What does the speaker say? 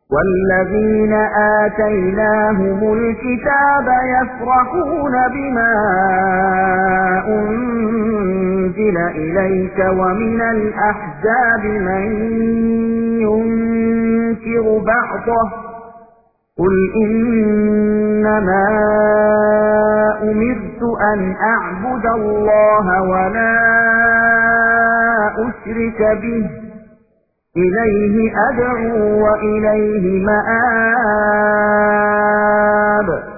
والذين آتيناهم الكتاب يفرحون بما أنزل إليك ومن الأحزاب من ينكر بعضه قل إنما أمرت أن أعبد الله ولا أشرك به إليه أدعو وإليه مآب